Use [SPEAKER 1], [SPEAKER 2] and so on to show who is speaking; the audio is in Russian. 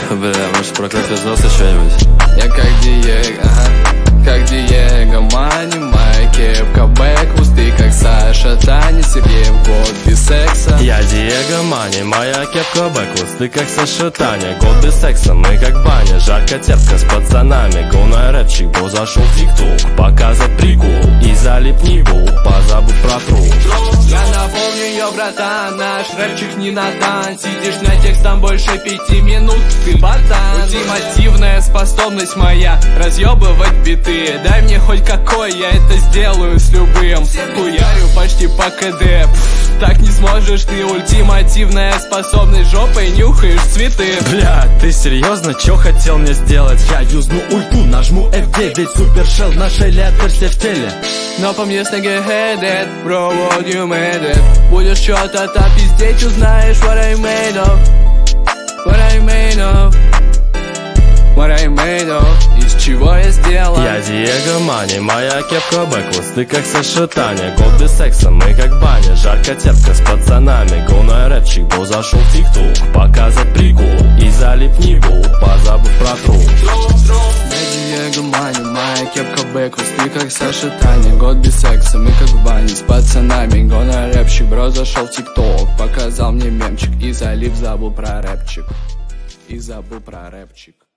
[SPEAKER 1] Бля, может про как оказался что-нибудь?
[SPEAKER 2] Я как Диего, ага, как Диего, мани, моя кепка, бэк, пусты, как Саша, Таня, Сергеев, год без секса.
[SPEAKER 1] Я Диего, мани, моя кепка, бэк, ты как Саша, Таня, год без секса, мы как баня, жарко, терпко с пацанами, go на рэпчик, бо зашел в тик-ток, показать прикол, и залип не был, позабыв про труп.
[SPEAKER 2] Я напомню ее, братан, наш рэпчик не надан. Сидишь на текстом больше 5 минут, ты ботан. Ультимативная способность моя разъебывать биты. Дай мне хоть какой, я это сделаю с любым. Хуярю почти по КД. Так не сможешь ты, ультимативная способность, жопой нюхаешь цветы.
[SPEAKER 1] Бля, ты серьезно, чё хотел мне сделать? Я юзну ульту, нажму F9, супершелл, нашели отверстие в теле.
[SPEAKER 2] Но по мне с ноги headed, bro, what you made it. Будешь чё-то там пиздеть, узнаешь what I made of. What I made of. What I made of. Из чего я сделал.
[SPEAKER 1] Я Диего, мани, моя кепка, бэк, ты как Саша, Таня, год без секса, мы как баня, жарко, терпко с пацанами, go на рэпчик, бо зашел в тик-ток, показать прикол, и залип не был, позабыв про труп.
[SPEAKER 2] Я Диего, мани, моя кепка, бэк, ты как Саша, Таня, год без секса, мы как в бане с пацанами, go на рэпчик, бро зашел в тик-ток, показал мне мемчик, и залип, забыл про рэпчик, и забыл про рэпчик.